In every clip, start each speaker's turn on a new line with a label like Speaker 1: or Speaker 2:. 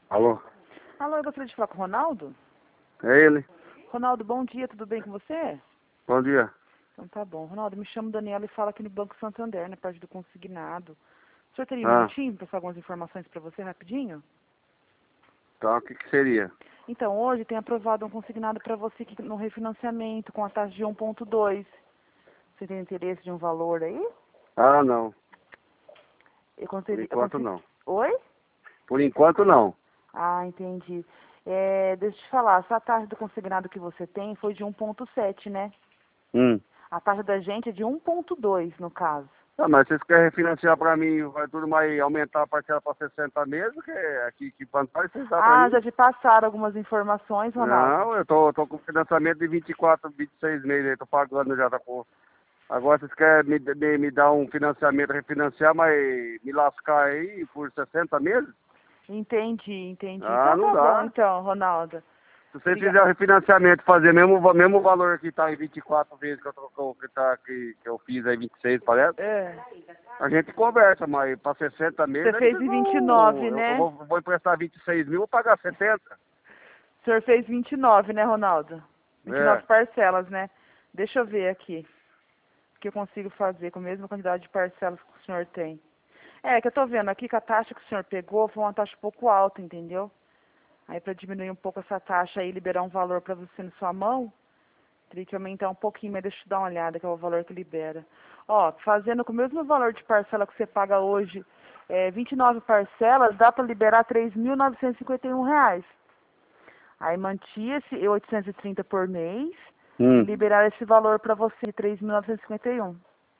Speaker 1: Alô?
Speaker 2: Alô, eu gostaria de falar com o Ronaldo.
Speaker 1: É ele?
Speaker 2: Ronaldo, bom dia, tudo bem com você?
Speaker 1: Bom dia.
Speaker 2: Então tá bom. Ronaldo, me chamo Daniela e falo aqui no Banco Santander, na parte do consignado. O senhor teria um
Speaker 1: Ah,
Speaker 2: minutinho para passar algumas informações para você rapidinho?
Speaker 1: tá, o que que seria?
Speaker 2: Então, hoje tem aprovado um consignado para você aqui no refinanciamento com a taxa de 1,2. Você tem interesse de um valor aí?
Speaker 1: Ah, não.
Speaker 2: Eu
Speaker 1: Por
Speaker 2: consegui...
Speaker 1: enquanto não.
Speaker 2: Oi?
Speaker 1: Por enquanto não.
Speaker 2: Ah, entendi. Deixa eu te falar, essa taxa do consignado que você tem foi de 1,7, né?
Speaker 1: Hum.
Speaker 2: A taxa da gente é de 1,2 no caso.
Speaker 1: Ah, mas vocês querem refinanciar pra mim, vai tudo mais aumentar a parcela pra 60 meses, que vantagem vocês dão pra
Speaker 2: Ah,
Speaker 1: mim?
Speaker 2: já te passaram algumas informações, Ronaldo?
Speaker 1: Não, eu tô com financiamento de 24, 26 meses aí, tô pagando já, tá com... Agora vocês querem me dar um financiamento, refinanciar, mas me lascar aí por 60 meses?
Speaker 2: Entendi.
Speaker 1: Ah,
Speaker 2: Então
Speaker 1: não
Speaker 2: tá bom,
Speaker 1: dá.
Speaker 2: então, Ronaldo.
Speaker 1: Se você
Speaker 2: Obriga...
Speaker 1: fizer o refinanciamento, fazer mesmo valor que tá em 24 vezes que eu fiz aí 26, parece,
Speaker 2: É,
Speaker 1: a gente conversa, mas para 60 meses
Speaker 2: você
Speaker 1: aí
Speaker 2: fez
Speaker 1: vocês
Speaker 2: em
Speaker 1: vão.
Speaker 2: 29,
Speaker 1: Eu
Speaker 2: né?
Speaker 1: vou emprestar 26 mil, vou pagar 70.
Speaker 2: O senhor fez 29, né, Ronaldo? 29
Speaker 1: É.
Speaker 2: parcelas, né? Deixa eu ver aqui o que eu consigo fazer com a mesma quantidade de parcelas que o senhor tem. É, que eu tô vendo aqui que a taxa que o senhor pegou foi uma taxa um pouco alta, entendeu? Aí para diminuir um pouco essa taxa aí, liberar um valor para você na sua mão, teria que aumentar um pouquinho, mas deixa eu dar uma olhada, que é o valor que libera. Ó, fazendo com o mesmo valor de parcela que você paga hoje, 29 parcelas, dá para liberar R$ 3.951. Aí mantia-se 830 por mês e
Speaker 1: Hum.
Speaker 2: liberar esse valor para você, 3.951.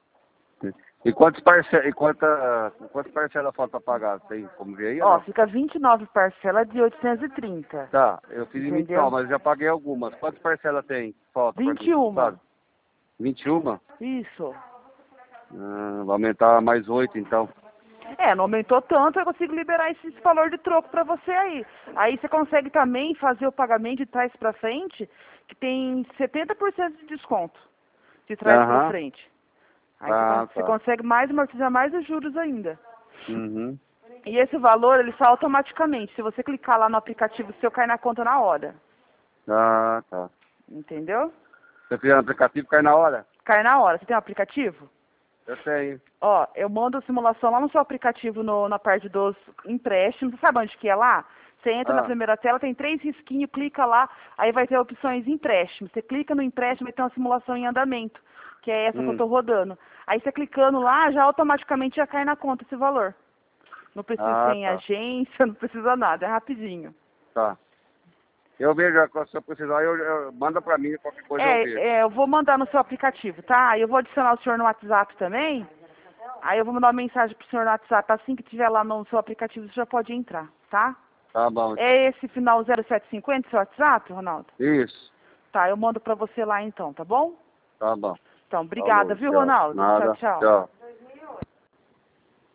Speaker 1: Quantas parcelas falta pagar? Tem como ver aí ou
Speaker 2: Ó,
Speaker 1: não?
Speaker 2: fica 29 parcelas de 830,
Speaker 1: Tá, eu fiz em 29,
Speaker 2: entendeu?
Speaker 1: mas eu já paguei algumas. Quantas parcelas tem? Falta pra mim, você
Speaker 2: 21,
Speaker 1: sabe? 21?
Speaker 2: isso.
Speaker 1: Vai aumentar mais 8 então.
Speaker 2: Não aumentou tanto, eu consigo liberar esse valor de troco para você aí. Aí você consegue também fazer o pagamento de trás para frente, que tem 70% de desconto, de trás para
Speaker 1: Aham.
Speaker 2: frente. Aí
Speaker 1: Ah,
Speaker 2: você
Speaker 1: tá.
Speaker 2: consegue mais, amortizar mais os juros ainda.
Speaker 1: Uhum.
Speaker 2: E esse valor, ele sai automaticamente. Se você clicar lá no aplicativo, o seu cai na conta na hora.
Speaker 1: Ah, tá.
Speaker 2: Entendeu?
Speaker 1: Se eu fizer no aplicativo, cai na hora?
Speaker 2: Cai na hora. Você tem um aplicativo?
Speaker 1: Eu tenho.
Speaker 2: Ó, eu mando a simulação lá no seu aplicativo, na parte dos empréstimos. Você sabe onde que é lá? Você entra na
Speaker 1: Ah,
Speaker 2: primeira tela, tem 3 risquinhos, clica lá, aí vai ter opções empréstimo. Você clica no empréstimo e tem uma simulação em andamento, que é essa que eu
Speaker 1: hum.
Speaker 2: estou rodando. Aí você clicando lá, já automaticamente já cai na conta esse valor. Não precisa ser
Speaker 1: Ah,
Speaker 2: em
Speaker 1: tá.
Speaker 2: agência, não precisa nada, é rapidinho.
Speaker 1: Tá. Eu vejo, se eu precisar, manda pra mim, qualquer coisa eu vejo.
Speaker 2: Eu vou mandar no seu aplicativo, tá? Aí eu vou adicionar o senhor no WhatsApp também. Aí eu vou mandar uma mensagem pro senhor no WhatsApp. Assim que tiver lá no seu aplicativo, você já pode entrar, tá?
Speaker 1: Tá bom, então.
Speaker 2: É esse final 0750 seu WhatsApp, Ronaldo?
Speaker 1: Isso.
Speaker 2: Tá, eu mando pra você lá então, tá bom?
Speaker 1: Tá bom.
Speaker 2: Então, obrigada,
Speaker 1: Falou,
Speaker 2: viu,
Speaker 1: tchau.
Speaker 2: Ronaldo? Tchau,
Speaker 1: Nada.
Speaker 2: tchau.
Speaker 1: Tchau.